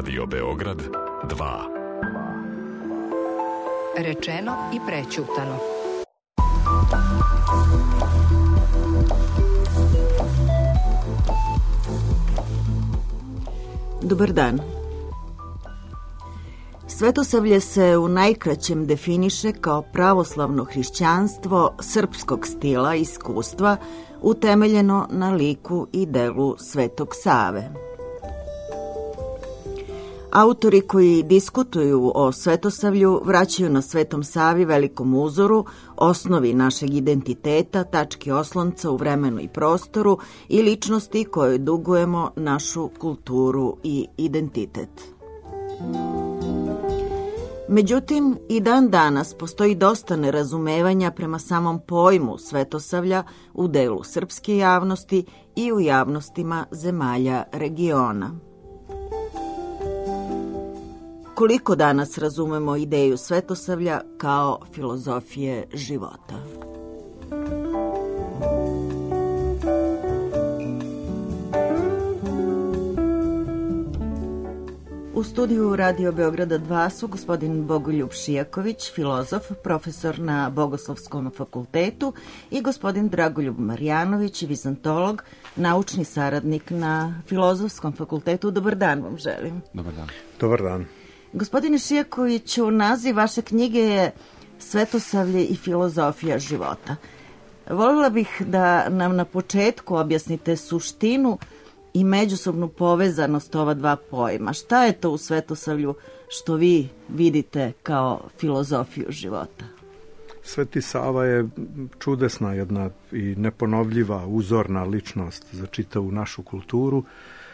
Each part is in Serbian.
Radio Beograd 2. Rečeno i prećutano. Dobar dan. Svetosavlje se u najkraćem definiše kao pravoslavno hrišćanstvo srpskog stila i iskustva utemeljeno na liku i delu Svetog Save. Autori koji diskutuju o Svetosavlju vraćaju na Svetom Savi velikom uzoru, osnovi našeg identiteta, tački oslonca u vremenu i prostoru i ličnosti kojoj dugujemo našu kulturu i identitet. Međutim, i dan danas postoji dosta nerazumevanja prema samom pojmu Svetosavlja u delu srpske javnosti i u javnostima zemalja regiona. Koliko danas razumemo ideju Svetosavlja kao filozofije života? U studiju Radio Beograda 2 su gospodin Bogoljub Šijaković, filozof, profesor na Bogoslovskom fakultetu, i gospodin Dragoljub Marjanović, vizantolog, naučni saradnik na Filozofskom fakultetu. Dobar dan vam želim. Dobar dan. Dobar dan. Gospodine Šijakoviću, naziv vaše knjige je Svetosavlje i filozofija života. Voljela bih da nam na početku objasnite suštinu i međusobnu povezanost ova dva pojma. Šta je to u Svetosavlju što vi vidite kao filozofiju života? Sveti Sava je čudesna jedna i neponovljiva, uzorna ličnost za čitavu našu kulturu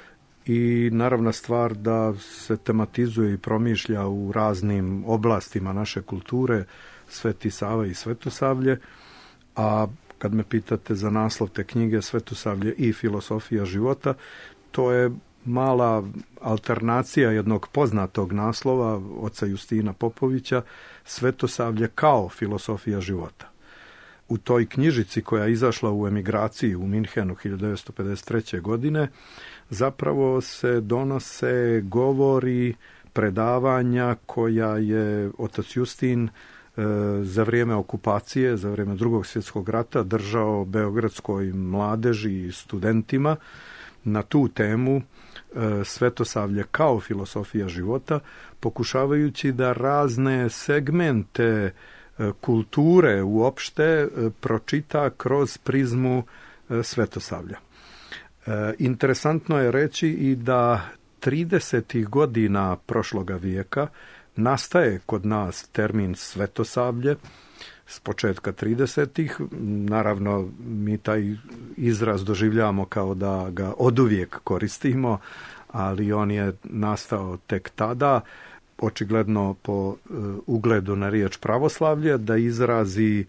i naravna stvar da se tematizuje i promišlja u raznim oblastima naše kulture, Sveti Sava i Svetosavlje, a kad me pitate za naslov te knjige Svetosavlje i filozofija života, to je mala alternacija jednog poznatog naslova oca Justina Popovića, Svetosavlje kao filozofija života. U toj knjižici koja je izašla u emigraciji u Minhenu 1953. godine zapravo se donose govori, predavanja koja je otac Justin za vrijeme okupacije, za vrijeme Drugog svjetskog rata držao beogradskoj mladeži i studentima na tu temu Svetosavlje kao filozofija života, pokušavajući da razne segmente kulture uopšte pročita kroz prizmu Svetosavlja. Interesantno je reći i da 30. godina prošloga vijeka nastaje kod nas termin Svetosavlje s početka 30. Naravno, mi taj izraz doživljavamo kao da ga oduvijek koristimo, ali on je nastao tek tada, očigledno po ugledu na riječ pravoslavlje, da izrazi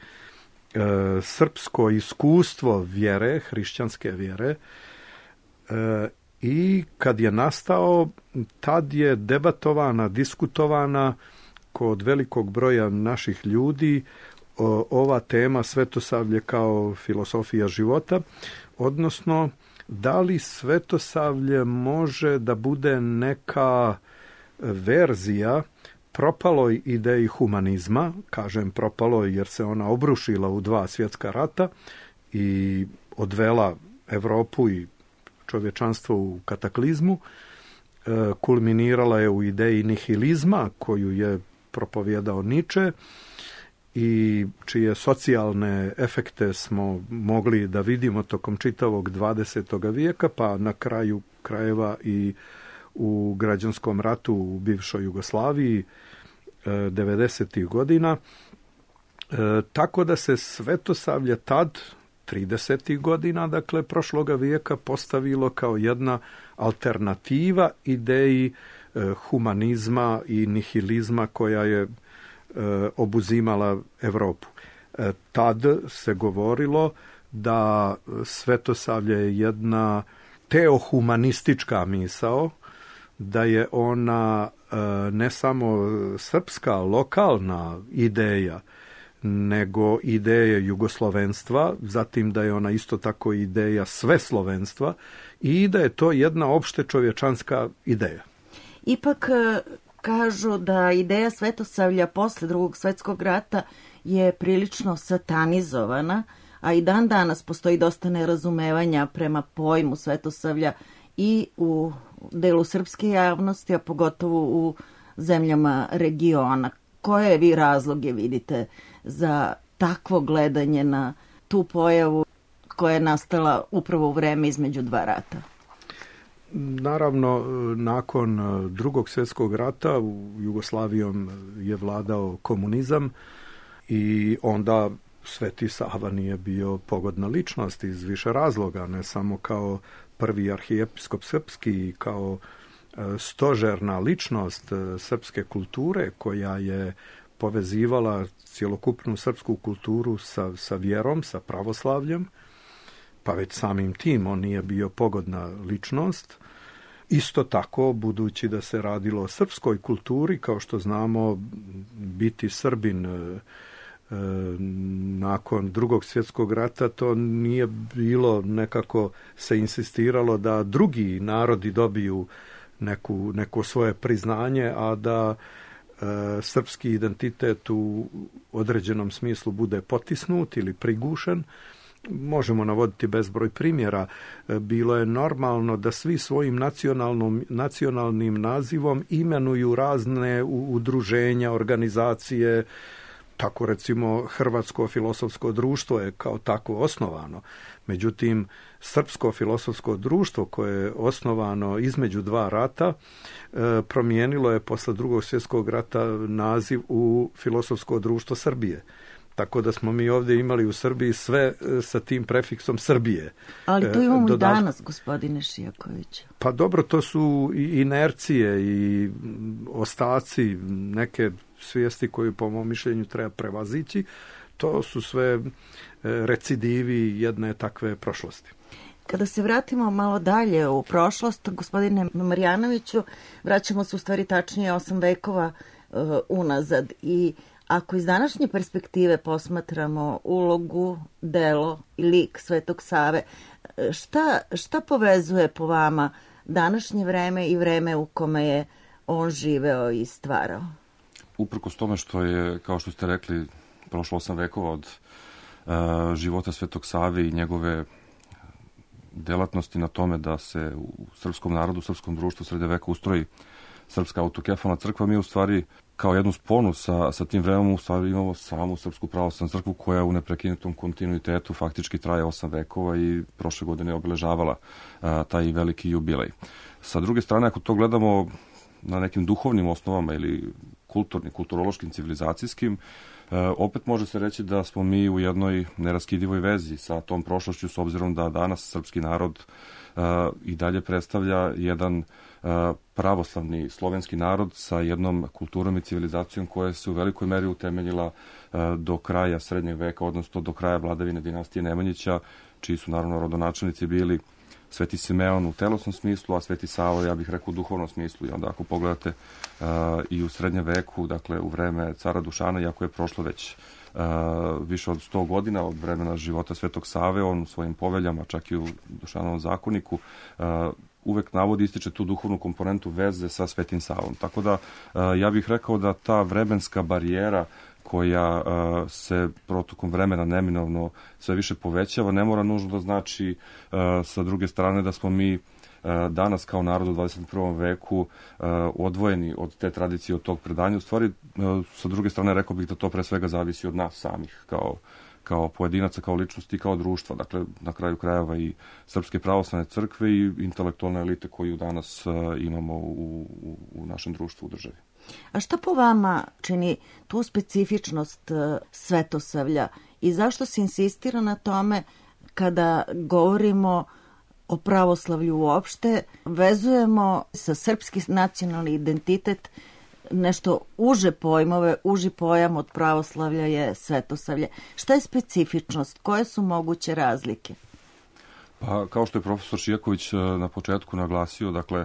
srpsko iskustvo vjere, hrišćanske vjere, i kad je nastao, tad je debatovana, diskutovana kod velikog broja naših ljudi ova tema Svetosavlje kao filozofija života, odnosno da li Svetosavlje može da bude neka verzija propaloj ideji humanizma, kažem propaloj jer se ona obrušila u 2 svjetska rata i odvela Evropu i čovječanstvo u kataklizmu, kulminirala je u ideji nihilizma koju je propovjedao Niče i čije socijalne efekte smo mogli da vidimo tokom čitavog 20. vijeka, pa na kraju krajeva i u građanskom ratu u bivšoj Jugoslaviji 90. godina. Tako da se Svetosavlje tad 30. godina, dakle, prošloga vijeka postavilo kao jedna alternativa ideji humanizma i nihilizma koja je obuzimala Evropu. Tad se govorilo da Svetosavlje je jedna teohumanistička misao, da je ona ne samo srpska, lokalna ideja, nego ideje jugoslovenstva, zatim da je ona isto tako ideja sveslovenstva i da je to jedna opšte čovječanska ideja. Ipak kažu da ideja svetosavlja posle Drugog svetskog rata je prilično satanizovana, a i dan danas postoji dosta nerazumevanja prema pojmu svetosavlja i u delu srpske javnosti, a pogotovo u zemljama regiona. Koje vi razloge vidite za takvo gledanje na tu pojavu koja je nastala upravo u vreme između dva rata? Naravno, nakon Drugog svjetskog rata u Jugoslavijom je vladao komunizam i onda Sveti Sava nije bio pogodna ličnost iz više razloga, ne samo kao prvi arhijepiskop srpski i kao stožerna ličnost srpske kulture koja je povezivala cjelokupnu srpsku kulturu sa vjerom, sa pravoslavljem, pa već samim tim on nije bio pogodna ličnost. Isto tako, budući da se radilo o srpskoj kulturi, kao što znamo, biti Srbin nakon Drugog svjetskog rata, to nije bilo nekako se insistiralo da drugi narodi dobiju neko svoje priznanje, a da srpski identitet u određenom smislu bude potisnut ili prigušen. Možemo navoditi bezbroj primjera. Bilo je normalno da svi svojim nacionalnim nazivom imenuju razne udruženja, organizacije. Tako recimo Hrvatsko filosofsko društvo je kao tako osnovano. Međutim, Srpsko filosofsko društvo koje je osnovano između dva rata promijenilo je posle Drugog svjetskog rata naziv u Filosofsko društvo Srbije. Tako da smo mi ovdje imali u Srbiji sve sa tim prefiksom Srbije. Ali to imamo i danas, gospodine Šijakoviću. Pa dobro, to su i inercije i ostaci neke svijesti koju po mom mišljenju treba prevazići. To su sve recidivi jedne takve prošlosti. Kada se vratimo malo dalje u prošlost, gospodine Marjanoviću, vraćamo se u stvari tačnije 8 vekova unazad i ako iz današnje perspektive posmatramo ulogu, delo i lik Svetog Save, šta povezuje po vama današnje vreme i vreme u kome je on živeo i stvarao? Uprkos tome što je, kao što ste rekli, prošlo 8 vekova od života Svetog Save i njegove delatnosti na tome da se u srpskom narodu, u srpskom društvu srede veka ustroji srpska autokefalna crkva, mi u stvari kao jednu sponu sa tim vremenom u stvari imamo samu Srpsku pravoslavnu crkvu koja u neprekinutom kontinuitetu faktički traje 8 vekova i prošle godine je obeležavala taj veliki jubilej. Sa druge strane, ako to gledamo na nekim duhovnim osnovama ili kulturološkim, civilizacijskim, opet može se reći da smo mi u jednoj neraskidivoj vezi sa tom prošlošću, s obzirom da danas srpski narod i dalje predstavlja jedan pravoslavni slovenski narod sa jednom kulturom i civilizacijom koja se u velikoj meri utemeljila do kraja srednjeg veka, odnosno do kraja vladavine dinastije Nemanjića, čiji su naravno rodonačelnici bili Sveti Simeon u telesnom smislu, a Sveti Sava, ja bih rekao, u duhovnom smislu. I onda ako pogledate i u srednjem veku, dakle u vreme cara Dušana, iako je prošlo već više od 100 godina od vremena života Svetog Save, on u svojim poveljama, čak i u Dušanovom zakoniku, uvek navodi, ističe tu duhovnu komponentu veze sa Svetim Savom. Tako da ja bih rekao da ta vremenska barijera koja se protokom vremena neminovno sve više povećava, ne mora nužno da znači sa druge strane da smo mi danas kao narod u 21. veku odvojeni od te tradicije, od tog predanja. U stvari, sa druge strane, rekao bih da to pre svega zavisi od nas samih, kao pojedinaca, kao ličnosti i kao društva. Dakle, na kraju krajeva i Srpske pravoslavne crkve i intelektualne elite koju danas imamo u našem društvu, u državi. A šta po vama čini tu specifičnost svetosavlja i zašto se insistira na tome kada govorimo o pravoslavlju uopšte, vezujemo sa srpski nacionalni identitet nešto uže pojmove, uži pojam od pravoslavlja je svetosavlje. Šta je specifičnost? Koje su moguće razlike? Pa, kao što je profesor Šijaković na početku naglasio, dakle,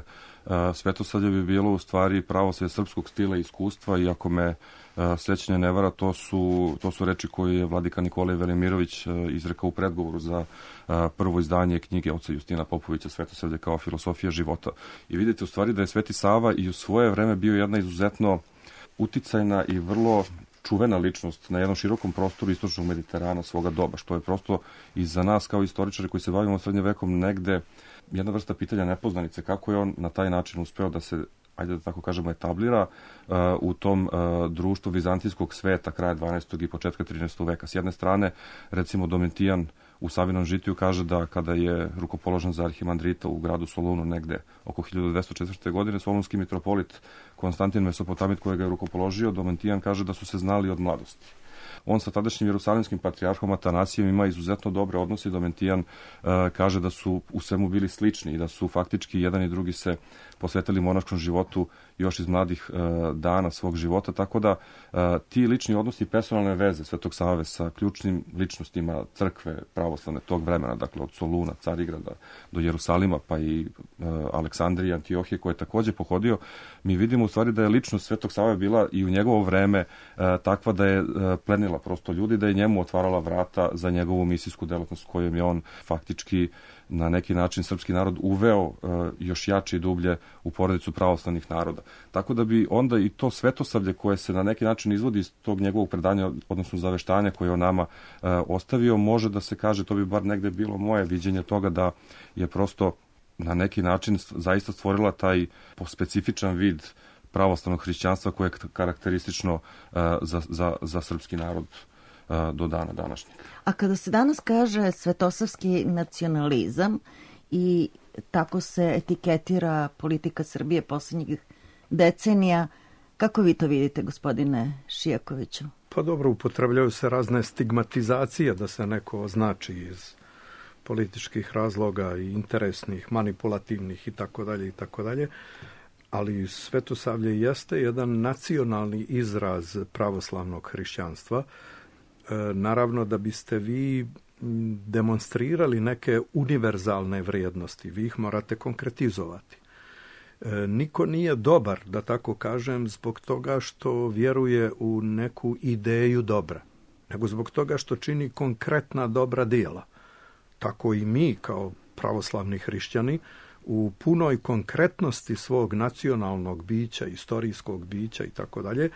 Svetosavlje bi bilo u stvari pravoslavlje srpskog stila i iskustva, i ako me sećanje ne vara, to su reči koje je vladika Nikolaj Velimirović izrekao u predgovoru za prvo izdanje knjige oca Justina Popovića Svetosavlje kao filosofija života. I vidite u stvari da je Sveti Sava i u svoje vreme bio jedna izuzetno uticajna i vrlo čuvena ličnost na jednom širokom prostoru istočnog Mediterana svoga doba, što je prosto i za nas kao istoričari koji se bavimo srednjim vekom negde jedna vrsta pitanja nepoznanice, kako je on na taj način uspeo da se, ajde da tako kažemo, etablira u tom društvu vizantijskog sveta kraja 12. i početka 13. veka. S jedne strane, recimo, Domitijan u Savinom žitiju kaže da kada je rukopoložen za arhimandrita u gradu Solunu negde oko 1204. godine, solunski mitropolit Konstantin Mesopotamit kojega je rukopoložio, Domitijan kaže da su se znali od mladosti. On sa tadašnjim jerusalimskim patrijarhom Atanasijem ima izuzetno dobre odnose i Domitijan kaže da su u svemu bili slični i da su faktički jedan i drugi se posvetili monaškom životu još iz mladih dana svog života, tako da ti lični odnosi i personalne veze Svetog Save sa ključnim ličnostima crkve pravoslavne tog vremena, dakle od Soluna, Carigrada do Jerusalima, pa i Aleksandrije, Antiohije koje je takođe pohodio, mi vidimo u stvari da je ličnost Svetog Save bila i u njegovo vreme takva da je plenila prosto ljudi, da je njemu otvarala vrata za njegovu misijsku delatnost kojom je on faktički na neki način srpski narod uveo još jače i dublje u porodicu pravoslavnih naroda. Tako da bi onda i to svetosavlje koje se na neki način izvodi iz tog njegovog predanja, odnosno zaveštanja koje je on nama ostavio, može da se kaže, to bi bar negde bilo moje viđenje toga, da je prosto na neki način zaista stvorila taj specifičan vid pravoslavnog hrišćanstva koje je karakteristično za srpski narod do dana današnjeg. A kada se danas kaže svetosavski nacionalizam i tako se etiketira politika Srbije poslednjih decenija, kako vi to vidite, gospodine Šijakoviću? Pa dobro, upotrebljaju se razne stigmatizacije da se neko označi iz političkih razloga i interesnih, manipulativnih itd. Ali Svetosavlje jeste jedan nacionalni izraz pravoslavnog hrišćanstva. Naravno, da biste vi demonstrirali neke univerzalne vrijednosti, vi ih morate konkretizovati. Niko nije dobar, da tako kažem, zbog toga što vjeruje u neku ideju dobra, nego zbog toga što čini konkretna dobra djela. Tako i mi, kao pravoslavni hrišćani, u punoj konkretnosti svog nacionalnog bića, istorijskog bića i tako dalje,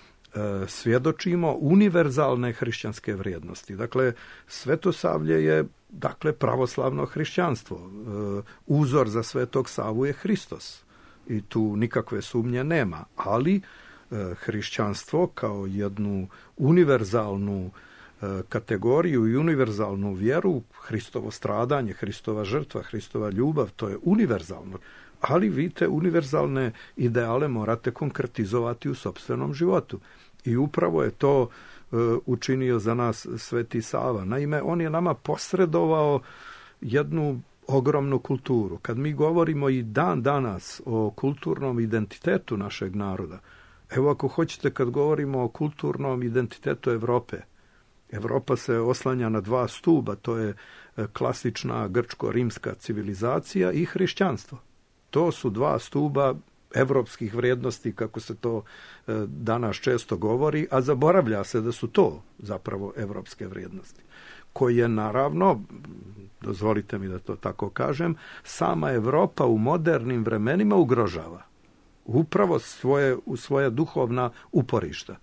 svjedočimo univerzalne hrišćanske vrijednosti. Dakle, Svetosavlje je pravoslavno hrišćanstvo. Uzor za Svetog Savu je Hristos. I tu nikakve sumnje nema. Ali hrišćanstvo kao jednu univerzalnu kategoriju i univerzalnu vjeru, Hristovo stradanje, Hristova žrtva, Hristova ljubav, to je univerzalno. Ali vi te univerzalne ideale morate konkretizovati u sopstvenom životu. I upravo je to učinio za nas Sveti Sava. Naime, on je nama posredovao jednu ogromnu kulturu. Kad mi govorimo i dan danas o kulturnom identitetu našeg naroda, evo ako hoćete, kad govorimo o kulturnom identitetu Evrope, Evropa se oslanja na dva stuba, to je klasična grčko-rimska civilizacija i hrišćanstvo. To su dva stuba evropskih vrijednosti, kako se to danas često govori, a zaboravlja se da su to zapravo evropske vrijednosti, koje naravno, dozvolite mi da to tako kažem, sama Evropa u modernim vremenima ugrožava. Upravo svoja duhovna uporišta.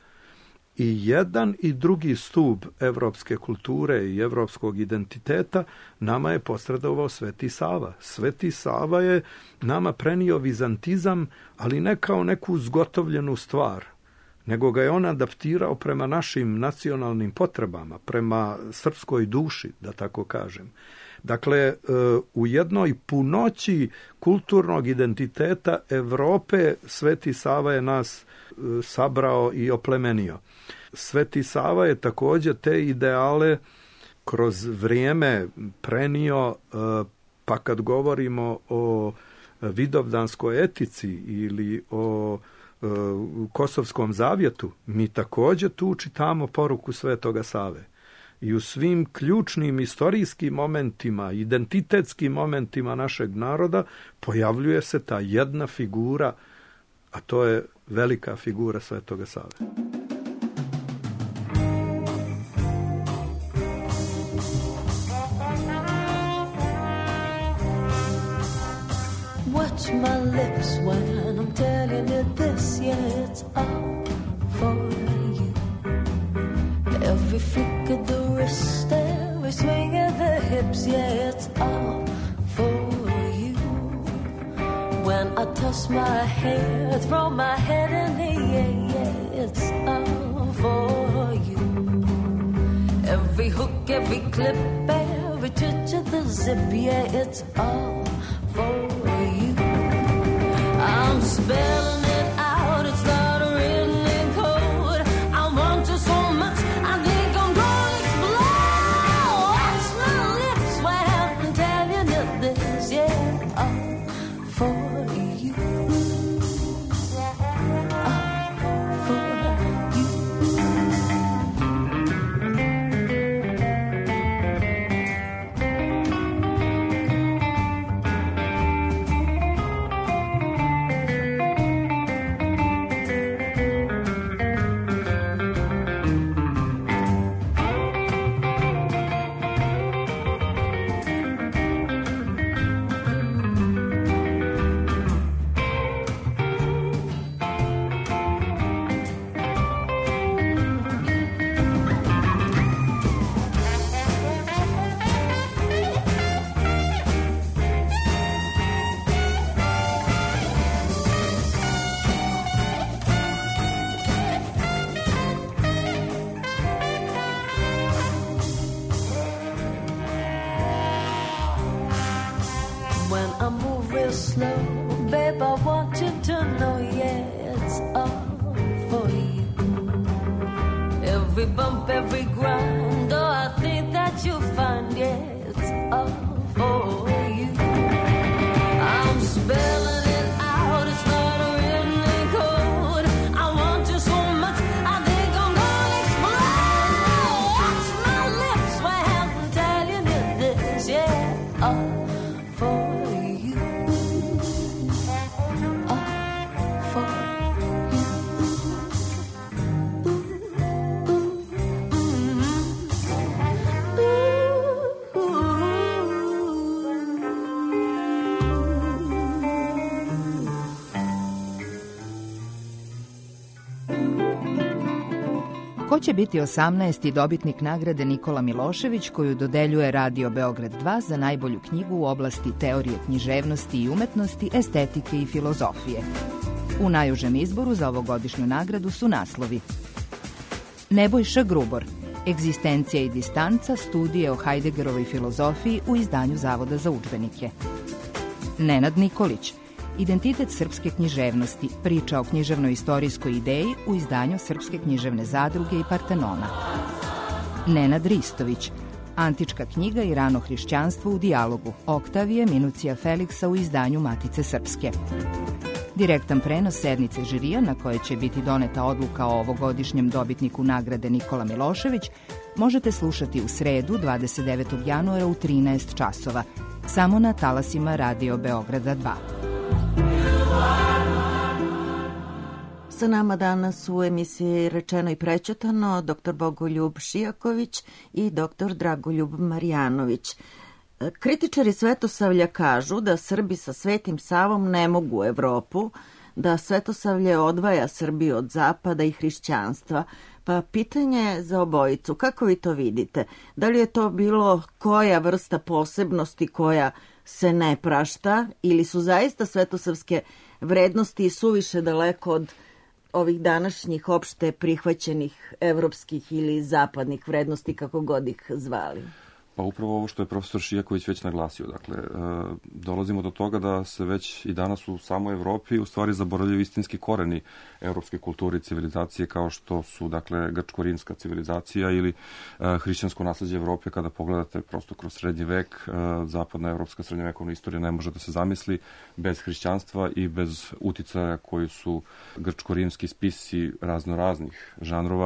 I jedan i drugi stup evropske kulture i evropskog identiteta nama je posredovao Sveti Sava. Sveti Sava je nama prenio vizantizam, ali ne kao neku zgotovljenu stvar, nego ga je on adaptirao prema našim nacionalnim potrebama, prema srpskoj duši, da tako kažem. Dakle, u jednoj punoći kulturnog identiteta Evrope Sveti Sava je nas sabrao i oplemenio. Sveti Sava je također te ideale kroz vrijeme prenio, pa kad govorimo o vidovdanskoj etici ili o Kosovskom zavjetu, mi također tu čitamo poruku Svetoga Save. i u svim ključnim istorijskim momentima, identitetskim momentima našeg naroda pojavljuje se ta jedna figura, a to je velika figura Svetoga Save. Watch my lips when I'm telling you this, yeah, it's all for you. Every flick of the wrist, every swing of the hips, yeah, it's all for you. When I toss my hair, throw my head in the air, yeah, it's all for you. Every hook, every clip, every twitch of the zip, yeah, it's all for you. I'm spelling it out, it's not written in code. I want you so much, I think I'm gonna explode. Watch my lips when I'm telling you this, yeah, all for you. All for you. When I move real slow, babe, I want you to know, yeah, it's all for you. Every bump, every grind, oh, I think that you'll find, yeah, it's all for you. I'm spelling it out, it's not written in code. I want you so much, I think I'm gonna explode. Watch my lips when I'm telling you this, yeah, all for you. All for you. Ko će biti 18. dobitnik nagrade Nikola Milošević koju dodeljuje Radio Beograd 2 za najbolju knjigu u oblasti teorije književnosti i umetnosti, estetike i filozofije? U najužem izboru za ovogodišnju nagradu su naslovi: Nebojša Grubor, Egzistencija i distanca, studije o Hajdegerovoj filozofiji u izdanju Zavoda za udžbenike. Nenad Nikolić, Identitet srpske književnosti, priča o književno-istorijskoj ideji u izdanju Srpske književne zadruge i Partenona. Nenad Ristović, Antička knjiga i rano hrišćanstvo u dijalogu, Oktavije Minucija Feliksa u izdanju Matice Srpske. Direktan prenos sednice žirija na kojoj će biti doneta odluka o ovogodišnjem dobitniku nagrade Nikola Milošević možete slušati u sredu 29. januara u 13 časova, samo na talasima Radio Beograda 2. Sa nama danas u emisiji Rečeno i prećutano dr. Bogoljub Šijaković i dr. Dragoljub Marjanović. Kritičari Svetosavlja kažu da Srbi sa Svetim Savom ne mogu u Evropu, da Svetosavlje odvaja Srbiju od zapada i hrišćanstva. Pa pitanje za obojicu, kako vi to vidite? Da li je to bilo koja vrsta posebnosti koja se ne prašta ili su zaista svetosavske vrednosti suviše daleko od ovih današnjih opšte prihvaćenih evropskih ili zapadnih vrednosti, kako god ih zvali? Pa upravo ovo što je profesor Šijaković već naglasio. Dakle, dolazimo do toga da se već i danas u samoj Evropi u stvari zaboravljaju istinski koreni evropske kulture i civilizacije kao što su, dakle, grčko-rimska civilizacija ili hrišćansko nasleđe Evrope. Kada pogledate prosto kroz srednji vek, zapadna evropska srednjovekovna istorija ne može da se zamisli bez hrišćanstva i bez uticaja koji su grčko-rimski spisi raznoraznih žanrova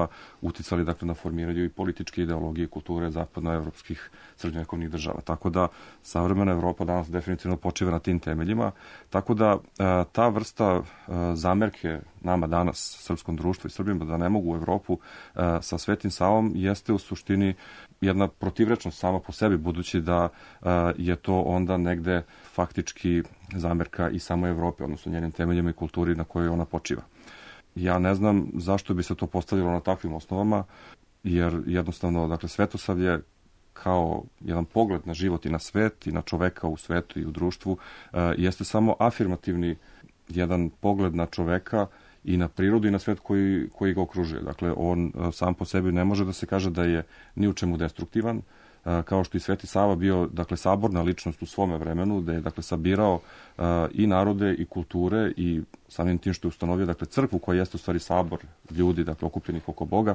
uticali dakle na formiranje i političke ideologije i kulture zapadnoevropskih srednjovekovnih država. Tako da savremena Evropa danas definitivno počiva na tim temeljima. Tako da ta vrsta zamerke nama danas, srpskom društvu i Srbima, da ne mogu u Evropu sa Svetim Savom, jeste u suštini jedna protivrečnost sama po sebi, budući da je to onda negde faktički zamerka i samo Evrope, odnosno njenim temeljima i kulturi na kojoj ona počiva. Ja ne znam zašto bi se to postavilo na takvim osnovama, jer jednostavno, dakle, svetosavlje kao jedan pogled na život i na svet i na čoveka u svetu i u društvu jeste samo afirmativni jedan pogled na čoveka i na prirodu i na svet koji ga okružuje. Dakle, on sam po sebi ne može da se kaže da je ni u čemu destruktivan, kao što i Sveti Sava bio, dakle, saborna ličnost u svome vremenu, da je, dakle, sabirao i narode i kulture i samim tim što je ustanovio, dakle, crkvu koja jeste u stvari sabor ljudi, dakle, okupljenih oko Boga.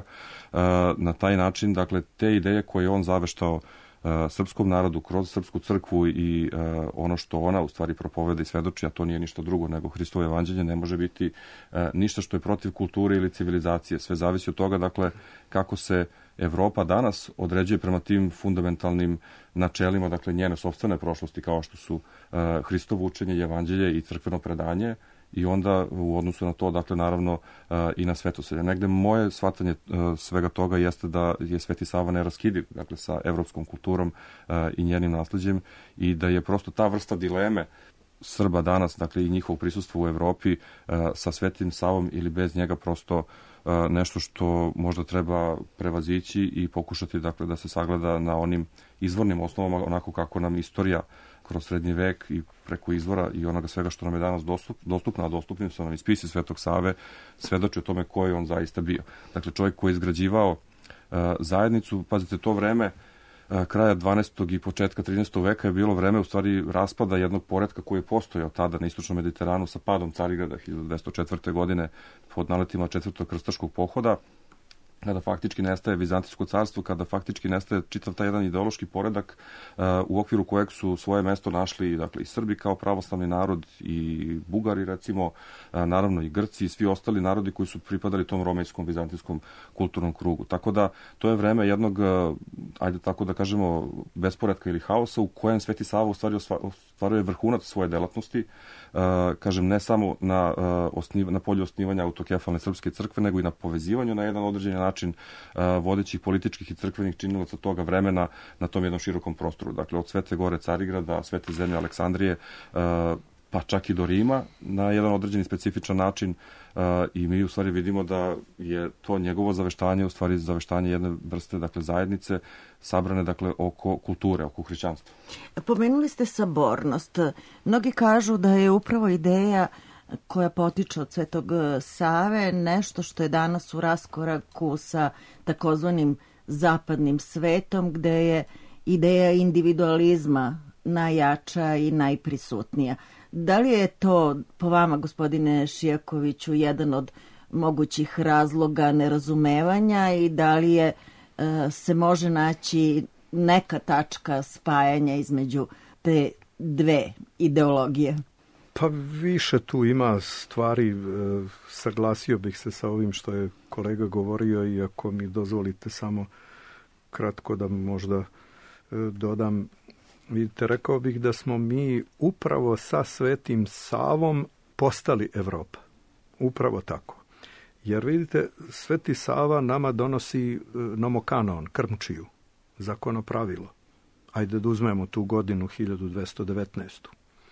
Na taj način, dakle, te ideje koje je on zaveštao srpskom narodu kroz srpsku crkvu i ono što ona u stvari propoveda i svedoči, a to nije ništa drugo nego Hristovo evanđelje, ne može biti ništa što je protiv kulture ili civilizacije. Sve zavisi od toga, dakle, kako se Evropa danas određuje prema tim fundamentalnim načelima, dakle, njene sopstvene prošlosti, kao što su Hristovo učenje, evanđelje i crkveno predanje, i onda u odnosu na to, dakle, naravno i na svetosavlje. Negde moje shvatanje svega toga jeste da je Sveti Sava neraskidiv, dakle, sa evropskom kulturom i njenim nasleđem, i da je prosto ta vrsta dileme Srba danas, dakle, i njihovo prisustvo u Evropi sa Svetim Savom ili bez njega prosto nešto što možda treba prevazići i pokušati, dakle, da se sagleda na onim izvornim osnovama, onako kako nam istorija kroz srednji vek i preko izvora i onoga svega što nam je danas dostupno, a dostupnim su nam i spisi Svetog Save, svedoči o tome ko je on zaista bio. Dakle, čovjek koji je izgrađivao zajednicu, pazite, to vreme kraja 12. i početka 13. veka je bilo vreme u stvari raspada jednog poretka koji je postojao tada na istočnom Mediteranu sa padom Carigrada 1204. godine pod naletima 4. krstaškog pohoda, kada faktički nestaje Vizantijsko carstvo, kada faktički nestaje čitav taj jedan ideološki poredak u okviru kojeg su svoje mesto našli, dakle, i Srbi kao pravoslavni narod i Bugari, recimo, naravno i Grci i svi ostali narodi koji su pripadali tom romejskom, vizantijskom kulturnom krugu. Tako da to je vreme jednog, ajde tako da kažemo, besporedka ili haosa u kojem Sveti Sava u stvari ostvaruje vrhunac svoje delatnosti, kažem, ne samo na polju osnivanja autokefalne srpske crkve, nego i na povezivanju na jedan određeni način vodećih političkih i crkvenih činilaca toga vremena na tom jednom širokom prostoru. Dakle, od Svete Gore Carigrada, Svete zemlje Aleksandrije, pa čak i do Rima na jedan određeni specifičan način, i mi u stvari vidimo da je to njegovo zaveštanje u stvari zaveštanje jedne vrste, dakle, zajednice sabrane, dakle, oko kulture, oko hrišćanstva. Pomenuli ste sabornost. Mnogi kažu da je upravo ideja koja potiče od Svetog Save nešto što je danas u raskoraku sa takozvanim zapadnim svetom, gde je ideja individualizma najjača i najprisutnija. Da li je to, po vama, gospodine Šijakoviću, jedan od mogućih razloga nerazumevanja i da li je se može naći neka tačka spajanja između te dve ideologije? Pa više tu ima stvari, saglasio bih se sa ovim što je kolega govorio, i ako mi dozvolite samo kratko da možda dodam. Vidite, rekao bih da smo mi upravo sa Svetim Savom postali Evropa. Upravo tako. Jer vidite, Sveti Sava nama donosi nomokanon, krmčiju, zakonopravilo. Ajde da uzmemo tu godinu 1219.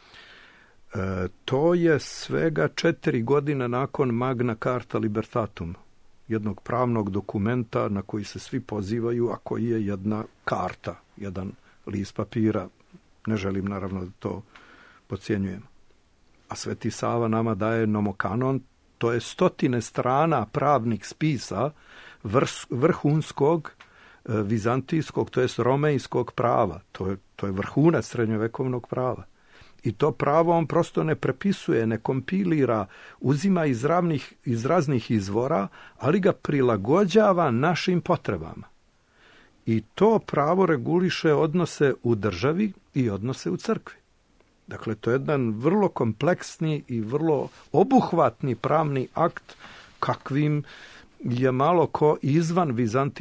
To je svega 4 godine nakon Magna Carta Libertatum, jednog pravnog dokumenta na koji se svi pozivaju, a koji je jedna karta, jedan list papira. Ne želim naravno da to podcjenjujem. A Sveti Sava nama daje nomokanon, to je 100 strana pravnih spisa vrhunskog vizantijskog, to jest romejskog prava. To je vrhunac srednjovekovnog prava. I to pravo on prosto ne prepisuje, ne kompilira, uzima iz raznih izvora, ali ga prilagođava našim potrebama. I to pravo reguliše odnose u državi i odnose u crkvi. Dakle, to je jedan vrlo kompleksni i vrlo obuhvatni pravni akt, kakvim je malo ko izvan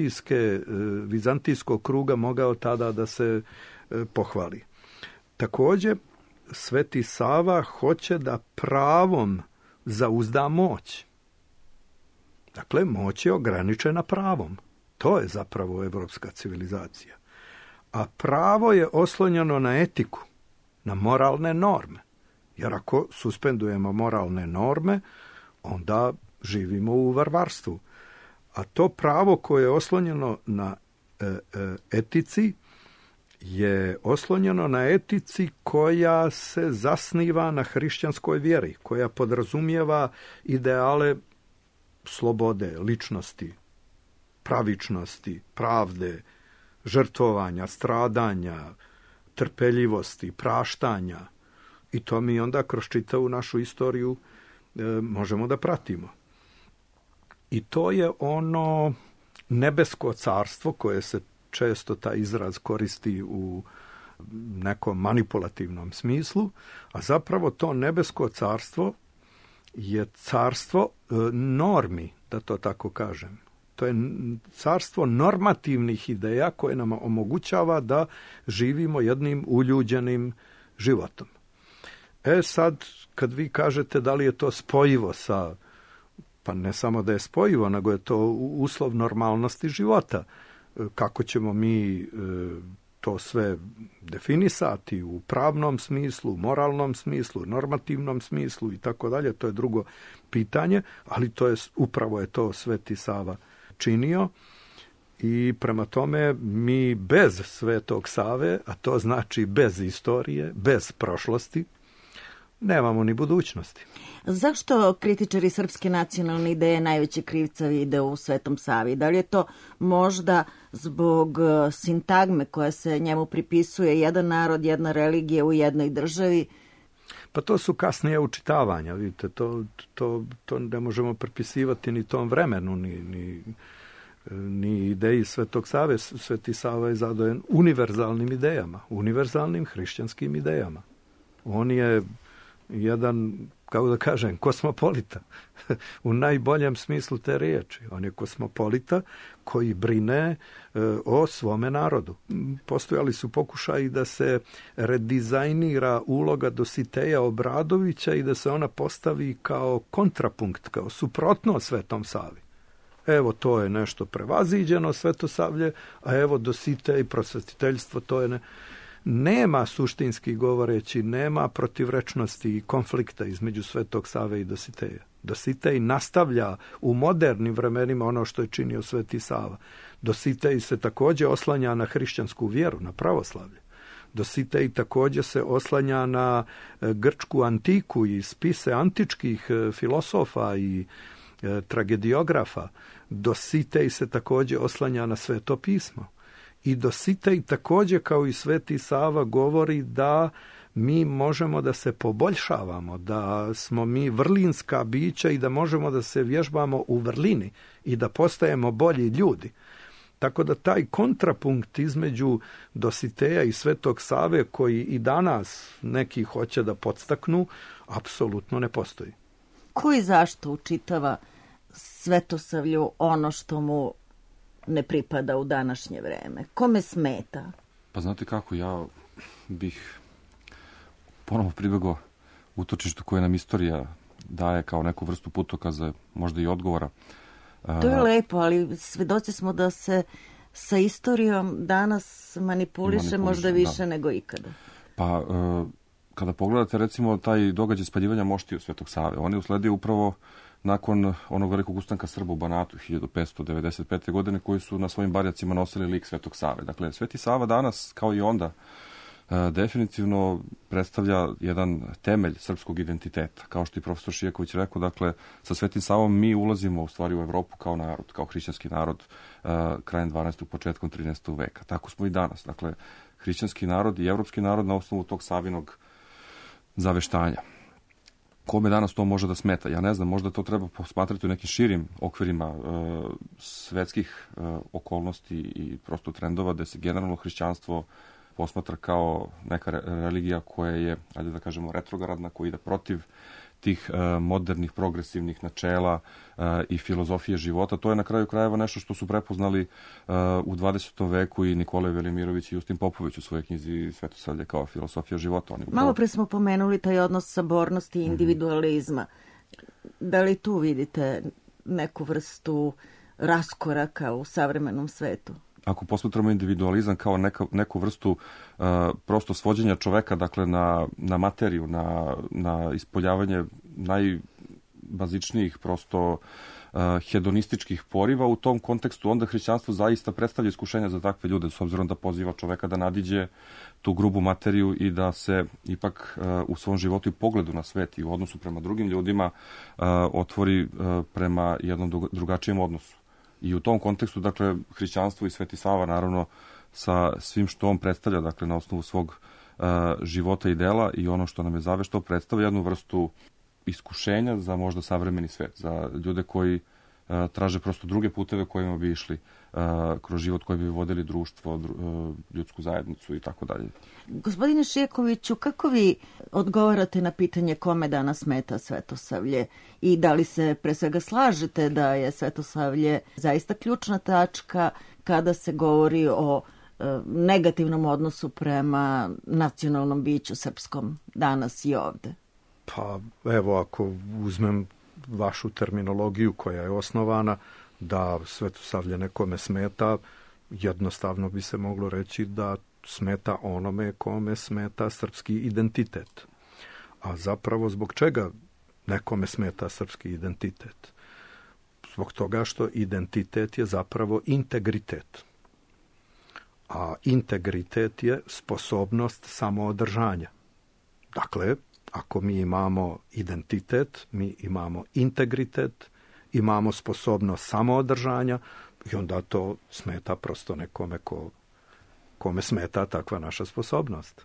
vizantijskog kruga mogao tada da se pohvali. Također, Sveti Sava hoće da pravom zauzda moć. Dakle, moć je ograničena pravom. To je zapravo evropska civilizacija. A pravo je oslonjeno na etiku, na moralne norme. Jer ako suspendujemo moralne norme, onda živimo u varvarstvu. A to pravo koje je oslonjeno na etici je oslonjeno na etici koja se zasniva na hrišćanskoj vjeri, koja podrazumijeva ideale slobode, ličnosti, pravičnosti, pravde, žrtvovanja, stradanja, trpeljivosti, praštanja. I to mi onda kroz čitavu našu istoriju možemo da pratimo. I to je ono nebesko carstvo koje se često taj izraz koristi u nekom manipulativnom smislu, a zapravo to nebesko carstvo je carstvo normi, da to tako kažem. To je carstvo normativnih ideja koje nam omogućava da živimo jednim uljuđenim životom. Sad, kad vi kažete da li je to spojivo sa, pa ne samo da je spojivo, nego je to uslov normalnosti života. Kako ćemo mi to sve definisati u pravnom smislu, moralnom smislu, normativnom smislu i tako dalje, to je drugo pitanje, ali upravo je to Sveti Sava činio i prema tome mi bez Svetog Save, a to znači bez istorije, bez prošlosti, nemamo ni budućnosti. Zašto kritičari srpske nacionalne ideje najveće krivca vide u Svetom Savi? Da li je to možda zbog sintagme koja se njemu pripisuje jedan narod, jedna religija u jednoj državi? Pa to su kasnije učitavanja, vidite, to ne možemo pripisivati ni tom vremenu, ni ideji Svetog Save. Sveti Sava je zadojen univerzalnim idejama, univerzalnim hrišćanskim idejama. On je jedan, kako da kažem, kosmopolita. U najboljem smislu te riječi. On je kosmopolita koji brine o svome narodu. Postojali su pokušaji da se redizajnira uloga Dositeja Obradovića i da se ona postavi kao kontrapunkt, kao suprotno Svetom Savi. Evo, to je nešto prevaziđeno Svetosavlje, a evo Dositej, prosvetiteljstvo, to je Nema suštinski govoreći, nema protivrečnosti i konflikta između Svetog Save i Dositeja. Dositej nastavlja u modernim vremenima ono što je činio Sveti Sava. Dositej se također oslanja na hrišćansku vjeru, na pravoslavlje. Dositej također se oslanja na grčku antiku i spise antičkih filosofa i tragediografa. Dositej se također oslanja na Sveto pismo. I Dositej također kao i Sveti Sava govori da mi možemo da se poboljšavamo, da smo mi vrlinska bića i da možemo da se vježbamo u vrlini i da postajemo bolji ljudi. Tako da taj kontrapunkt između Dositeja i Svetog Save, koji i danas neki hoće da podstaknu, apsolutno ne postoji. Ko i zašto učitava Svetosavlju ono što mu ne pripada u današnje vreme? Kome smeta? Pa znate kako, ja bih ponovo pribegao utočištu koje nam istorija daje kao neku vrstu putokaza, možda i odgovora. To je lepo, ali svedoci smo da se sa istorijom danas manipuliše možda više nego ikada. Pa kada pogledate recimo taj događaj spaljivanja moštiju Svetog Save, on je usledio upravo nakon onog velikog ustanka Srba u Banatu 1595. godine, koji su na svojim barjacima nosili lik Svetog Save. Dakle, Sveti Sava danas, kao i onda, definitivno predstavlja jedan temelj srpskog identiteta. Kao što i profesor Šijaković rekao, dakle, sa Svetim Savom mi ulazimo u stvari u Evropu kao narod, kao hrišćanski narod krajem 12. početkom 13. veka. Tako smo i danas. Dakle, hrišćanski narod i evropski narod na osnovu tog Savinog zaveštanja. Kome danas to može da smeta? Ja ne znam, možda to treba posmatrati u nekim širim okvirima svetskih okolnosti i prosto trendova, da se generalno hrišćanstvo posmatra kao neka religija koja je, ajde da kažemo, retrogradna, koja ide protiv tih modernih, progresivnih načela i filozofije života. To je na kraju krajeva nešto što su prepoznali u 20. veku i Nikolaj Velimirović i Justin Popović u svojoj knjizi Svetosavlje kao filosofija života. Malo pre smo pomenuli taj odnos sabornosti i individualizma. Da li tu vidite neku vrstu raskoraka u savremenom svetu? Ako posmatramo individualizam kao neku vrstu prosto svođenja čoveka, dakle na materiju, na ispoljavanje najbazičnijih prosto hedonističkih poriva, u tom kontekstu onda hrišćanstvo zaista predstavlja iskušenja za takve ljude, s obzirom da poziva čoveka da nadiđe tu grubu materiju i da se ipak u svom životu i pogledu na svet i u odnosu prema drugim ljudima otvori prema jednom drugačijem odnosu. I u tom kontekstu, dakle, hrišćanstvo i Sveti Sava, naravno, sa svim što on predstavlja, dakle, na osnovu svog života i dela i ono što nam je zaveštao, predstavlja jednu vrstu iskušenja za možda savremeni svet, za ljude koji traže prosto druge puteve kojima bi išli kroz život, koji bi vodili društvo, ljudsku zajednicu i tako dalje. Gospodine Šijakoviću, kako vi odgovarate na pitanje kome danas smeta Svetosavlje i da li se pre svega slažete da je Svetosavlje zaista ključna tačka kada se govori o negativnom odnosu prema nacionalnom biću srpskom danas i ovde? Pa evo, ako uzmem vašu terminologiju koja je osnovana da Svetosavlje nekome smeta, jednostavno bi se moglo reći da smeta onome kome smeta srpski identitet. A zapravo zbog čega nekome smeta srpski identitet? Zbog toga što identitet je zapravo integritet. A integritet je sposobnost samoodržanja. Dakle, ako mi imamo identitet, mi imamo integritet, imamo sposobnost samoodržanja i onda to smeta prosto nekome kome smeta takva naša sposobnost.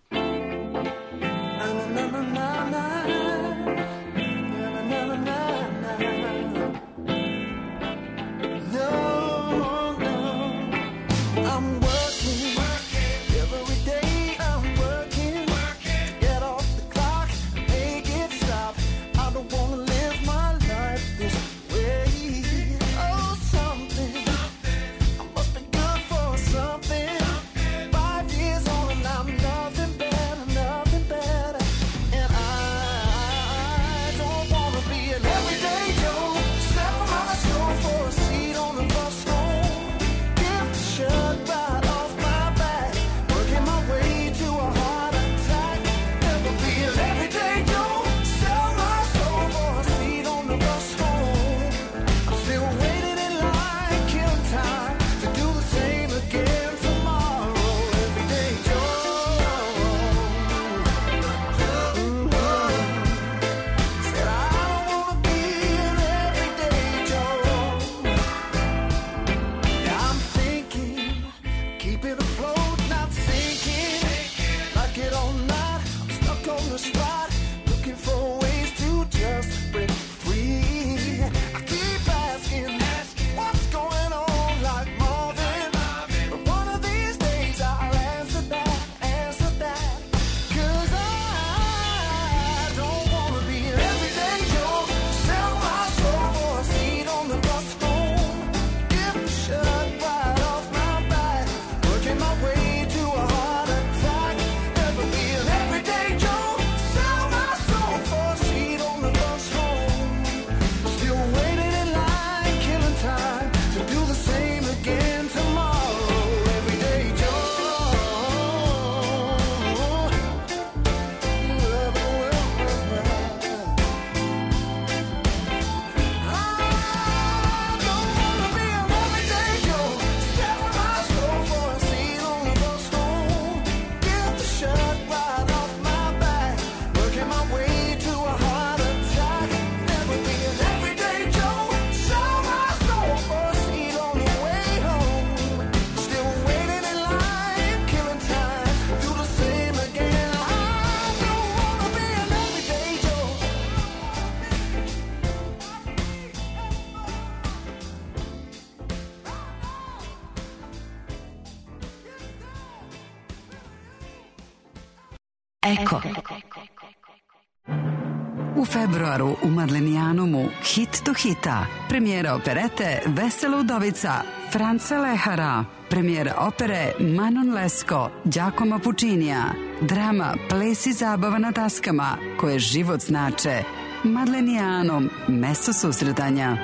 Eko. U februaru u Madlenijanumu hit do hita. Premijera operete Vesela udovica Franca Lehara. Premijera opere Manon Lescaut Giacomo Puccinija. Drama Ples i zabava na daskama koje život znače. Madlenijanum, mesto susretanja.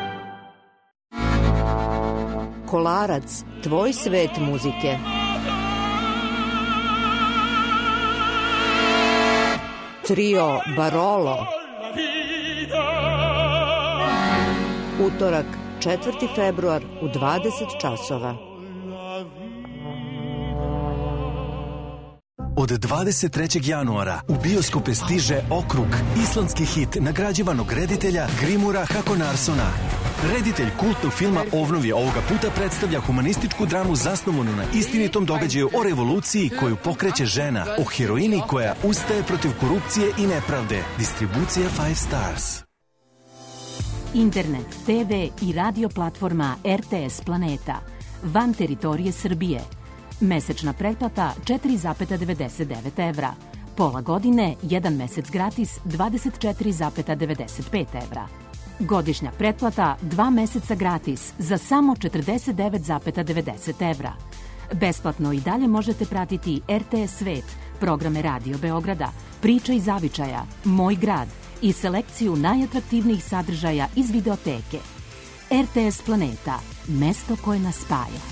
Kolarac, tvoj svet muzike. Trio Barolo. Utorak, 4. februar u 20 časova. Od 23. januara u bioskope stiže Okrug, islandski hit nagrađivanog reditelja Grimura Hakonarsona. Reditelj kultnog filma Ovnovje ovoga puta predstavlja humanističku dramu zasnovanu na istinitom događaju o revoluciji koju pokreće žena, o heroini koja ustaje protiv korupcije i nepravde. Distribucija 5 Stars. Internet, TV i radio platforma RTS Planeta. Van teritorije Srbije. Mesečna pretplata 4,99 evra. Pola godine, 1 mesec gratis 24,95 evra. Godišnja pretplata 2 meseca gratis za samo 49,90 evra. Besplatno i dalje možete pratiti RTS Svet, programe Radio Beograda, Priča iz zavičaja, Moj grad i selekciju najatraktivnijih sadržaja iz videoteke. RTS Planeta, mesto koje nas spaja.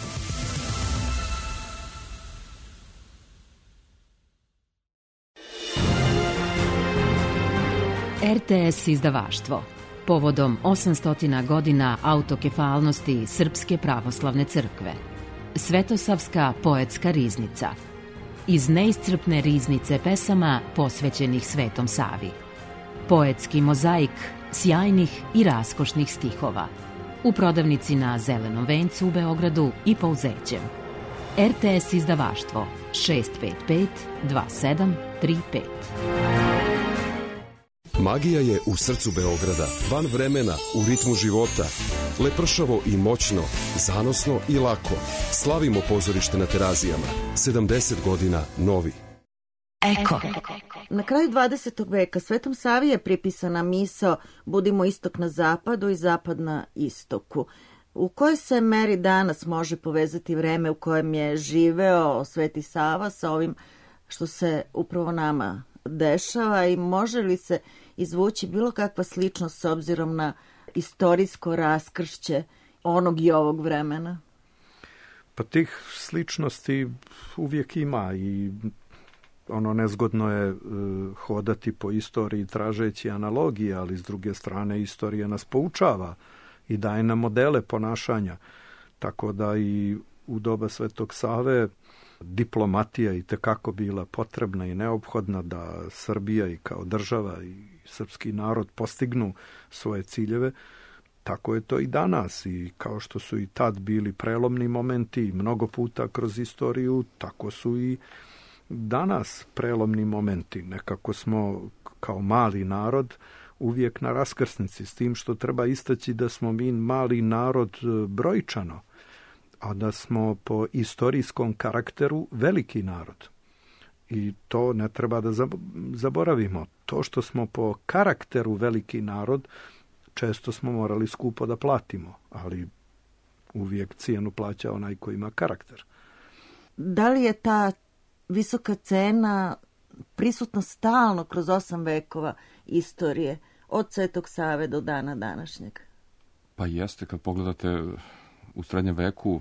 RTS izdavaštvo. Povodom 800 godina autokefalnosti Srpske pravoslavne crkve. Svetosavska poetska riznica. Iz neiscrpne riznice pesama posvećenih Svetom Savi. Poetski mozaik sjajnih i raskošnih stihova. U prodavnici na Zelenom vencu u Beogradu i Pouzećem. RTS izdavaštvo 655 2735. Magija je u srcu Beograda, van vremena, u ritmu života. Lepršavo i moćno, zanosno i lako. Slavimo pozorište na Terazijama. 70 godina novi. Eko. Na kraju 20. veka Svetom Savi je pripisana misao budimo istok na zapadu i zapad na istoku. U kojoj se meri danas može povezati vreme u kojem je živeo Sveti Sava sa ovim što se upravo nama dešava i može li se izvući bilo kakva sličnost s obzirom na istorijsko raskršće onog i ovog vremena? Pa tih sličnosti uvijek ima i ono nezgodno je hodati po istoriji tražeći analogije, ali s druge strane istorija nas poučava i daje nam modele ponašanja. Tako da i u doba Svetog Save diplomatija i tekako bila potrebna i neophodna da Srbija i kao država i srpski narod postignu svoje ciljeve. Tako je to i danas i kao što su i tad bili prelomni momenti mnogo puta kroz istoriju, tako su i danas prelomni momenti. Nekako smo kao mali narod uvijek na raskrsnici, s tim što treba istaći da smo mi mali narod brojčano, a da smo po istorijskom karakteru veliki narod. I to ne treba da zaboravimo. To što smo po karakteru veliki narod, često smo morali skupo da platimo, ali uvijek cijenu plaća onaj koji ima karakter. Da li je ta visoka cena prisutna stalno kroz 8 vekova istorije, od Svetog Save do dana današnjeg? Pa jeste, kad pogledate u srednjem veku,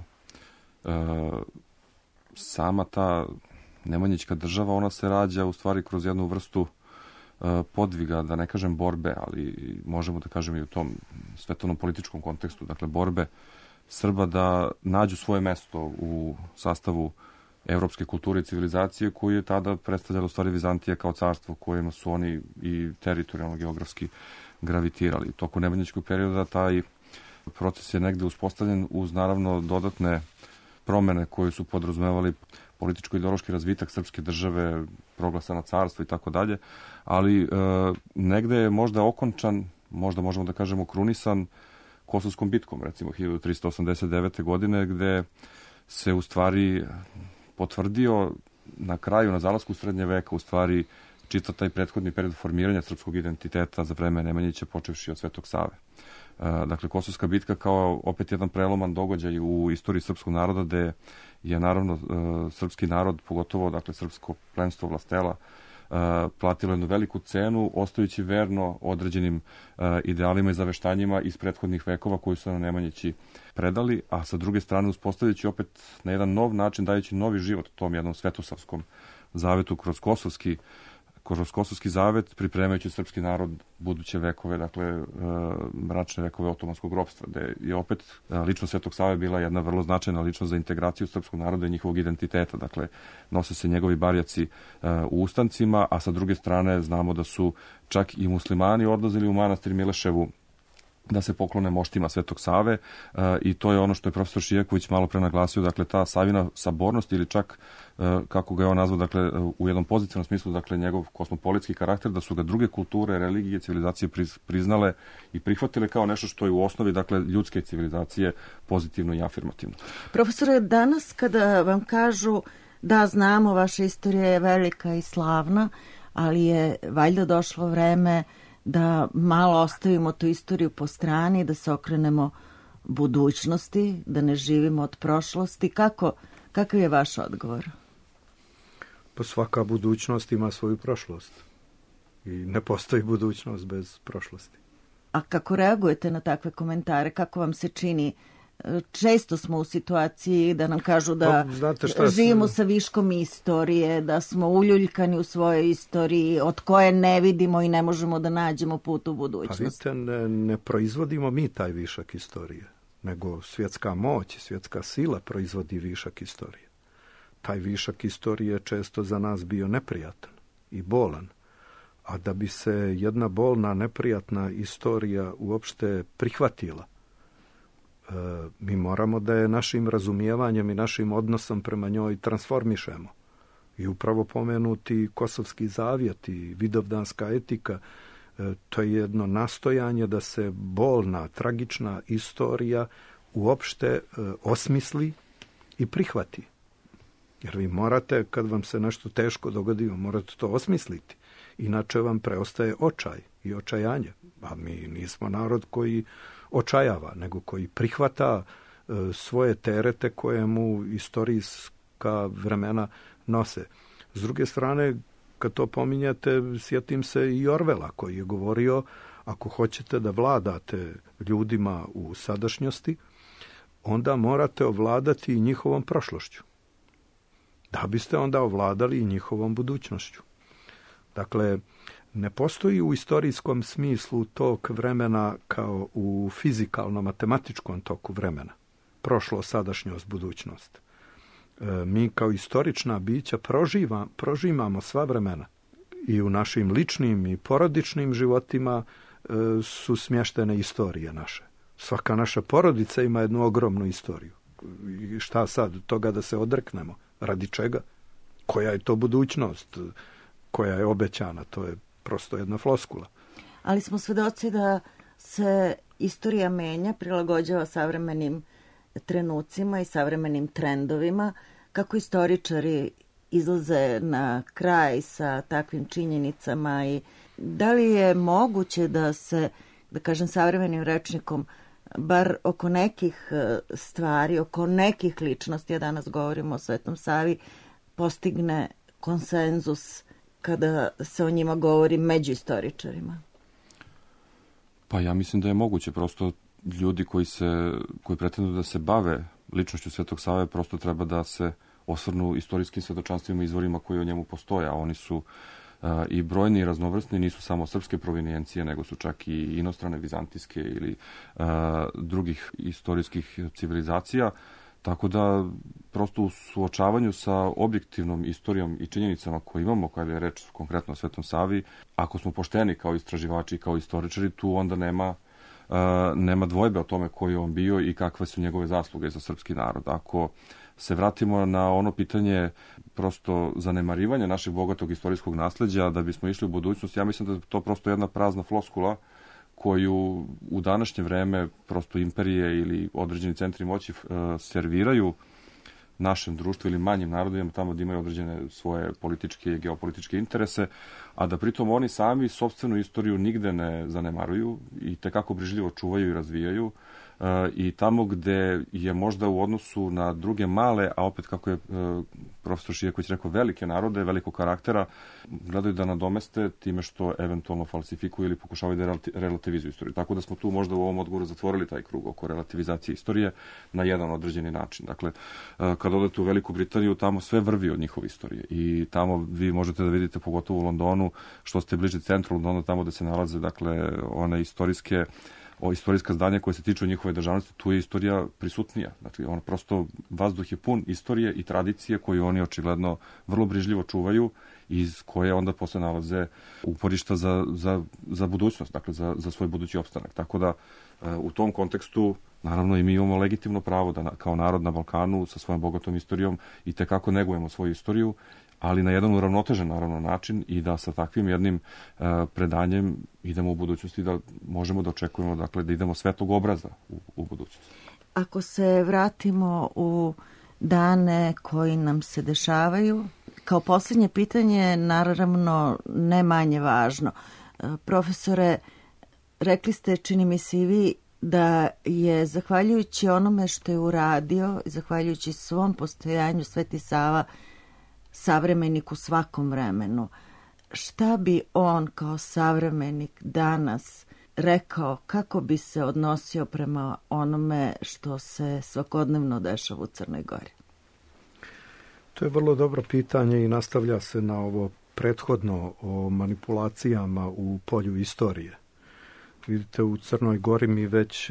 sama ta nemanjićka država, ona se rađa u stvari kroz jednu vrstu podviga, da ne kažem borbe, ali možemo da kažem i u tom svetovnom političkom kontekstu, dakle borbe Srba da nađu svoje mesto u sastavu evropske kulture i civilizacije koju je tada predstavljala u stvari Vizantija kao carstvo kojima su oni i teritorijalno geografski gravitirali. Tokom nemanjićkog perioda taj proces je negde uspostavljen uz naravno dodatne promene koje su podrazumevali političko-ideološki razvitak srpske države, proglasana carstva i tako dalje, ali negde je možda okončan, možda možemo da kažemo krunisan Kosovskom bitkom, recimo 1389. godine, gde se u stvari potvrdio na kraju, na zalasku srednje veka, u stvari čitav taj prethodni period formiranja srpskog identiteta za vreme Nemanjića, počevši od Svetog Save. Dakle, Kosovska bitka kao opet jedan preloman događaj u istoriji srpskog naroda, gde je naravno srpski narod, pogotovo dakle srpsko plemstvo vlastela, platilo jednu veliku cenu, ostajući verno određenim idealima i zaveštanjima iz prethodnih vekova koji su nam Nemanjići predali, a sa druge strane uspostavljajući opet na jedan nov način, dajući novi život tom jednom svetosavskom zavetu kroz Kosovski zavet, pripremajući srpski narod buduće vekove, dakle mračne vekove otomanskog ropstva, gde je opet ličnost Svetog Save bila jedna vrlo značajna ličnost za integraciju srpskog naroda i njihovog identiteta. Dakle, nose se njegovi barjaci u ustancima, a sa druge strane znamo da su čak i muslimani odlazili u manastir Mileševu da se poklone moštima Svetog Save i to je ono što je profesor Šijaković malo pre naglasio, dakle ta Savina sabornost ili čak, kako ga je on nazvao, dakle u jednom pozitivnom smislu, dakle njegov kosmopolitski karakter, da su ga druge kulture, religije, civilizacije priznale i prihvatile kao nešto što je u osnovi, dakle, ljudske civilizacije pozitivno i afirmativno. Profesore, danas kada vam kažu da znamo, vaša istorija je velika i slavna, ali je valjda došlo vreme da malo ostavimo tu istoriju po strani, da se okrenemo budućnosti, da ne živimo od prošlosti. Kakav je vaš odgovor? Pa svaka budućnost ima svoju prošlost i ne postoji budućnost bez prošlosti. A kako reagujete na takve komentare? Kako vam se čini? Često smo u situaciji da nam kažu da živimo sa viškom istorije, da smo uljuljkani u svojoj istoriji, od koje ne vidimo i ne možemo da nađemo put u budućnost. Pa vidite, ne proizvodimo mi taj višak istorije, nego svjetska moć i svjetska sila proizvodi višak istorije. Taj višak istorije je često za nas bio neprijatan i bolan, a da bi se jedna bolna, neprijatna istorija uopšte prihvatila, mi moramo da je našim razumijevanjem i našim odnosom prema njoj transformišemo. I upravo pomenuti Kosovski zavjet i vidovdanska etika, to je jedno nastojanje da se bolna, tragična istorija uopšte osmisli i prihvati. Jer vi morate, kad vam se nešto teško dogodi, morate to osmisliti. Inače vam preostaje očaj i očajanje. A mi nismo narod koji očajava, nego koji prihvata svoje terete koje mu istorijska vremena nose. S druge strane, kad to pominjate, sjetim se i Orvela koji je govorio, ako hoćete da vladate ljudima u sadašnjosti, onda morate ovladati i njihovom prošlošću. Da biste onda ovladali i njihovom budućnošću. Dakle, ne postoji u istorijskom smislu tok vremena kao u fizikalno-matematičkom toku vremena. Prošlo, sadašnjost, budućnost. Mi kao istorična bića prožimamo sva vremena. I u našim ličnim i porodičnim životima su smještene istorije naše. Svaka naša porodica ima jednu ogromnu istoriju. I šta sad, toga da se odreknemo? Radi čega? Koja je to budućnost? Koja je obećana? To je prosto jedna floskula. Ali smo svedoci da se istorija menja, prilagođava savremenim trenucima i savremenim trendovima. Kako istoričari izlaze na kraj sa takvim činjenicama i da li je moguće da se, da kažem savremenim rečnikom, bar oko nekih stvari, oko nekih ličnosti, ja danas govorimo o Svetom Savi, postigne konsenzus kada se o njima govori među istoričarima? Pa ja mislim da je moguće. Prosto ljudi koji pretendu da se bave ličnošću Svetog Save prosto treba da se osvrnu istorijskim svedočanstvima i izvorima koji o njemu postoje, a oni su i brojni i raznovrsni, nisu samo srpske provenijencije, nego su čak i inostrane, vizantijske ili drugih istorijskih civilizacija. Tako da prosto u suočavanju sa objektivnom istorijom i činjenicama koje imamo kada je reč konkretno o Svetom Savi, ako smo pošteni kao istraživači i kao istoričari, tu onda nema dvojbe o tome koji je on bio i kakve su njegove zasluge za srpski narod. Ako se vratimo na ono pitanje prosto zanemarivanja našeg bogatog istorijskog nasleđa da bismo išli u budućnost, ja mislim da je to prosto jedna prazna floskula koju u današnje vreme prosto imperije ili određeni centri moći serviraju našem društvu ili manjim narodima tamo gdje imaju određene svoje političke i geopolitičke interese, a da pritom oni sami sopstvenu istoriju nigde ne zanemaruju i tekako brižljivo čuvaju i razvijaju. I tamo gde je možda u odnosu na druge male, a opet kako je profesor Šijeković rekao, velike narode, velikog karaktera, gledaju da nadomeste time što eventualno falsifikuju ili pokušavaju da relativizuju istoriju. Tako da smo tu možda u ovom odgovoru zatvorili taj krug oko relativizacije istorije na jedan određeni način. Dakle, kad odete u Veliku Britaniju, tamo sve vrvi od njihove istorije i tamo vi možete da vidite, pogotovo u Londonu, što ste bliži centru Londona, tamo gde se nalaze, dakle, one istorijska zdanja koje se tiču njihove državnosti, tu je istorija prisutnija. Znači, prosto vazduh je pun istorije i tradicije koju oni očigledno vrlo brižljivo čuvaju i iz koje onda posle nalaze uporišta za budućnost, dakle za svoj budući opstanak. Tako da u tom kontekstu naravno i mi imamo legitimno pravo da kao narod na Balkanu sa svojom bogatom istorijom i tekako negujemo svoju istoriju, ali na jedan uravnotežen naravno način i da sa takvim jednim predanjem idemo u budućnosti, da možemo da očekujemo, dakle, da idemo svetog obraza u budućnost. Ako se vratimo u dane koji nam se dešavaju, kao posljednje pitanje, naravno ne manje važno. Profesore, rekli ste, čini mi se i vi, da je zahvaljujući onome što je uradio, zahvaljujući svom postojanju, Sveti Sava savremenik u svakom vremenu. Šta bi on kao savremenik danas rekao, kako bi se odnosio prema onome što se svakodnevno dešava u Crnoj Gori? To je vrlo dobro pitanje i nastavlja se na ovo prethodno o manipulacijama u polju istorije. Vidite, u Crnoj Gori mi već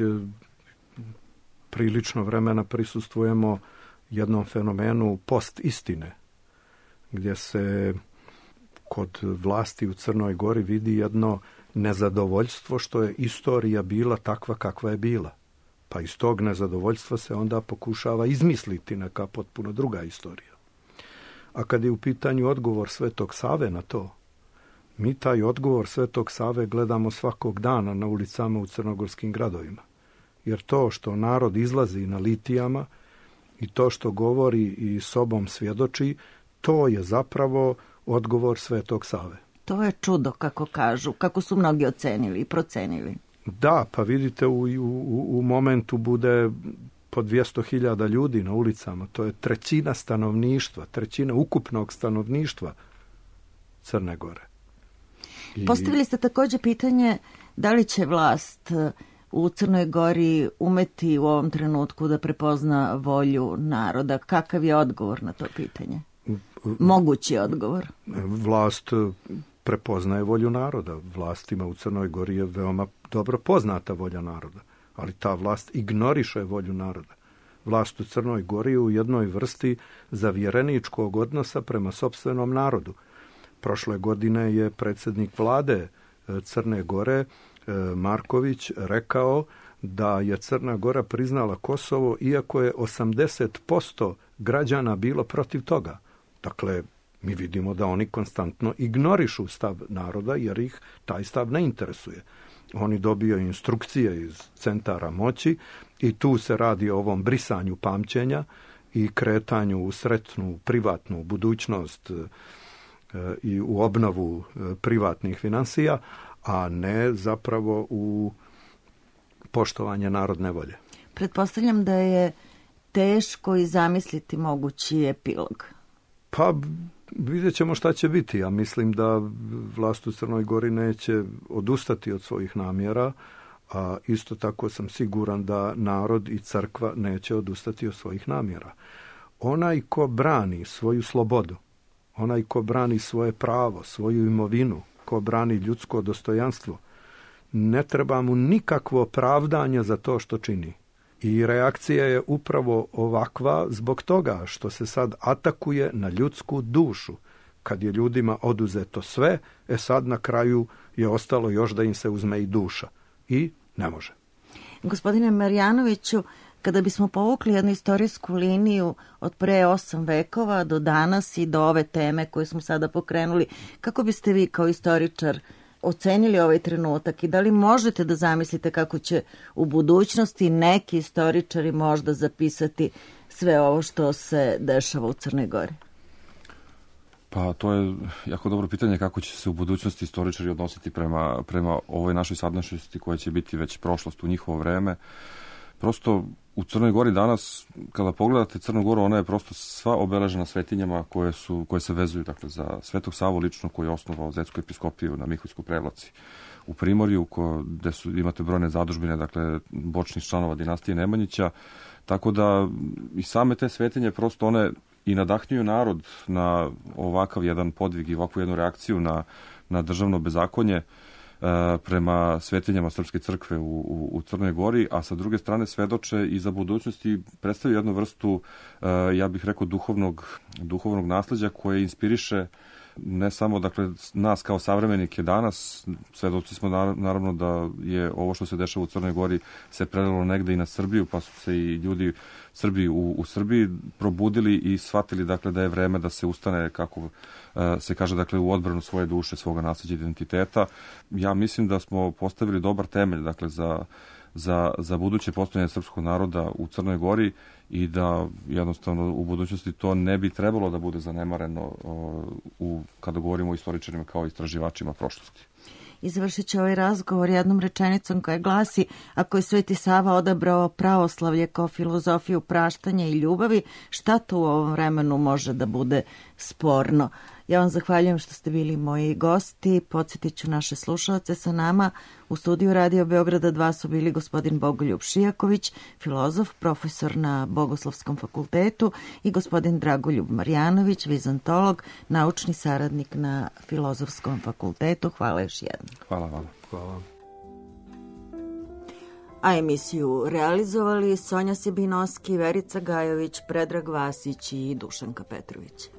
prilično vremena prisustvujemo jednom fenomenu post-istine, gdje se kod vlasti u Crnoj Gori vidi jedno nezadovoljstvo što je istorija bila takva kakva je bila. Pa iz tog nezadovoljstva se onda pokušava izmisliti neka potpuno druga istorija. A kad je u pitanju odgovor Svetog Save na to, mi taj odgovor Svetog Save gledamo svakog dana na ulicama u crnogorskim gradovima. Jer to što narod izlazi na litijama i to što govori i sobom svjedoči, to je zapravo odgovor Svetog Save. To je čudo, kako kažu, kako su mnogi ocenili i procenili. Da, pa vidite, u momentu bude po 200.000 ljudi na ulicama. To je trećina stanovništva, trećina ukupnog stanovništva Crne Gore. Postavili ste također pitanje da li će vlast u Crnoj Gori umeti u ovom trenutku da prepozna volju naroda. Kakav je odgovor na to pitanje? Mogući odgovor. Vlast prepoznaje volju naroda. Vlastima u Crnoj Gori je veoma dobro poznata volja naroda, ali ta vlast ignoriše volju naroda. Vlast u Crnoj Gori je u jednoj vrsti zavjereničkog odnosa prema sopstvenom narodu. Prošle godine je predsjednik vlade Crne Gore, Marković, rekao da je Crna Gora priznala Kosovo, iako je 80% građana bilo protiv toga. Dakle, mi vidimo da oni konstantno ignorišu stav naroda, jer ih taj stav ne interesuje. Oni dobiju instrukcije iz centara moći i tu se radi o ovom brisanju pamćenja i kretanju u sretnu, privatnu budućnost i u obnovu privatnih financija, a ne zapravo u poštovanje narodne volje. Pretpostavljam da je teško i zamisliti mogući epilog. Pa vidjet ćemo šta će biti. Ja mislim da vlast u Crnoj Gori neće odustati od svojih namjera, a isto tako sam siguran da narod i crkva neće odustati od svojih namjera. Onaj ko brani svoju slobodu, onaj ko brani svoje pravo, svoju imovinu, ko brani ljudsko dostojanstvo, ne treba mu nikakvo opravdanje za to što čini. I reakcija je upravo ovakva zbog toga što se sad atakuje na ljudsku dušu. Kad je ljudima oduzeto sve, sad na kraju je ostalo još da im se uzme i duša. I ne može. Gospodine Marjanoviću, kada bismo povukli jednu istorijsku liniju od pre 8 vekova do danas i do ove teme koju smo sada pokrenuli, kako biste vi kao istoričar ocenili ovaj trenutak i da li možete da zamislite kako će u budućnosti neki istoričari možda zapisati sve ovo što se dešava u Crnoj Gori? Pa to je jako dobro pitanje kako će se u budućnosti istoričari odnositi prema ovoj našoj sadašnjosti koja će biti već prošlost u njihovo vreme. Prosto u Crnoj Gori danas, kada pogledate Crnu Goru, ona je prosto sva obeležena svetinjama koje se vezuju, dakle, za Svetog Savu lično, koji je osnovao Zetsku episkopiju na Miholjskoj Prevlaci. U Primorju, gde imate brojne zadužbine, dakle, bočnih članova dinastije Nemanjića, tako da i same te svetinje prosto one i nadahnjuju narod na ovakav jedan podvig i ovakvu jednu reakciju na državno bezakonje prema svetinjama Srpske crkve u Crnoj Gori, a sa druge strane svedoče i za budućnost i predstavljaju jednu vrstu, ja bih rekao, duhovnog nasleđa koje inspiriše ne samo, dakle, nas kao savremenike danas. Svedoci smo naravno da je ovo što se dešava u Crnoj Gori se prelilo negde i na Srbiju, pa su se i ljudi Srbi u Srbiji probudili i shvatili, dakle, da je vreme da se ustane, kako se kaže, dakle, u odbranu svoje duše, svoga nasleđa, identiteta. Ja mislim da smo postavili dobar temelj, dakle, za buduće postojanje srpskog naroda u Crnoj Gori i da jednostavno u budućnosti to ne bi trebalo da bude zanemareno kada govorimo o istoričarima kao istraživačima prošlosti. I završit će ovaj razgovor jednom rečenicom koja glasi: ako je Sveti Sava odabrao pravoslavlje kao filozofiju praštanja i ljubavi, šta to u ovom vremenu može da bude sporno? Ja vam zahvaljujem što ste bili moji gosti. Podsjetit ću naše slušalce, sa nama u studiju Radio Beograda 2 su bili gospodin Bogoljub Šijaković, filozof, profesor na Bogoslovskom fakultetu, i gospodin Dragoljub Marjanović, vizantolog, naučni saradnik na Filozofskom fakultetu. Hvala još jednom. Hvala vam. Hvala. A emisiju realizovali Sonja Sibinoski, Verica Gajović, Predrag Vasić i Dušanka Petrović.